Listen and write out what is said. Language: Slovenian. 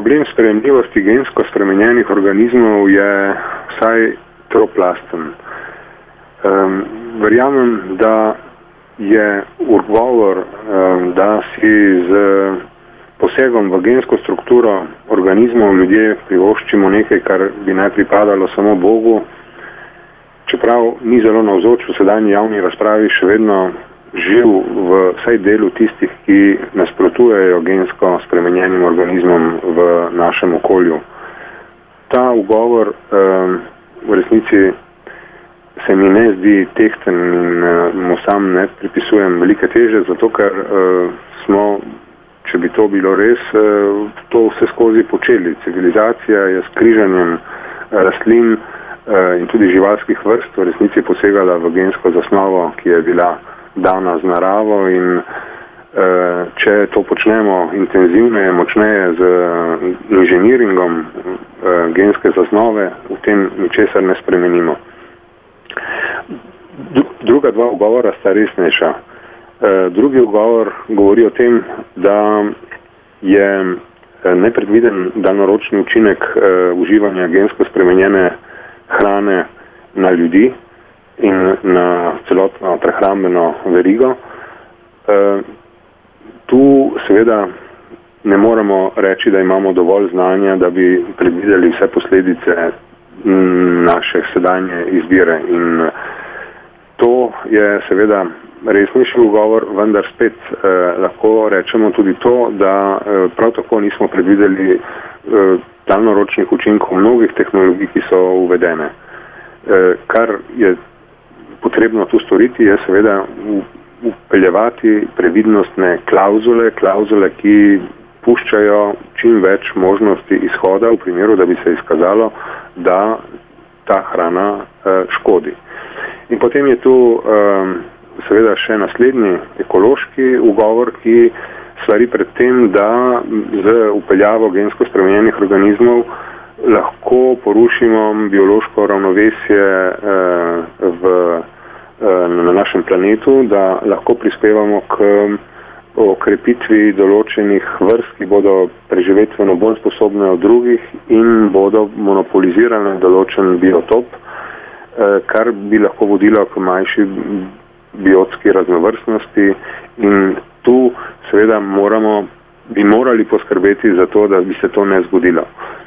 problem sprejemljivosti gensko spremenjenih organizmov je vsaj troplasten. Verjamem, da je odgovor, da si z posegom v gensko strukturo organizmov ljudje privoščimo nekaj, kar bi naj pripadalo samo Bogu, čeprav ni zelo navzoč v sedanji javni razpravi, še vedno živ v vsaj delu tistih, ki nasprotujejo gensko spremenjenim organizmom v našem okolju. Ta ugovor v resnici se mi ne zdi tehten in mu sam ne pripisujem velike teže, zato ker smo, če bi to bilo res, to vse skozi počeli. Civilizacija je s križanjem rastlin in tudi živalskih vrst v resnici posegala v gensko zasnovo, ki je bila dana z naravo, in če to počnemo intenzivneje, močneje z inženiringom genske zasnove, v tem ničesar ne spremenimo. Druga dva ugovora sta resnejša. Drugi ugovor govori o tem, da je nepredviden daljnoročni učinek uživanja gensko spremenjene hrane na ljudi in na celotno prehrambeno verigo. Tu seveda ne moremo reči, da imamo dovolj znanja, da bi predvideli vse posledice naše sedanje izbire. In to je seveda resnejši ugovor, vendar spet lahko rečemo tudi to, da prav tako nismo predvideli daljnoročnih učinkov mnogih tehnologij, ki so uvedene. Kar je potrebno tu storiti, je seveda upeljevati previdnostne klauzule, ki puščajo čim več možnosti izhoda v primeru, da bi se izkazalo, da ta hrana škodi. In potem je tu seveda še naslednji ekološki ugovor, ki svari pred tem, da z upeljavo gensko spremenjenih organizmov lahko porušimo biološko ravnovesje na našem planetu, da lahko prispevamo k okrepitvi določenih vrst, ki bodo preživetveno bolj sposobne od drugih in bodo monopolizirane določen biotop, kar bi lahko vodilo k manjši biotski raznovrstnosti, in tu seveda bi morali poskrbeti za to, da bi se to ne zgodilo.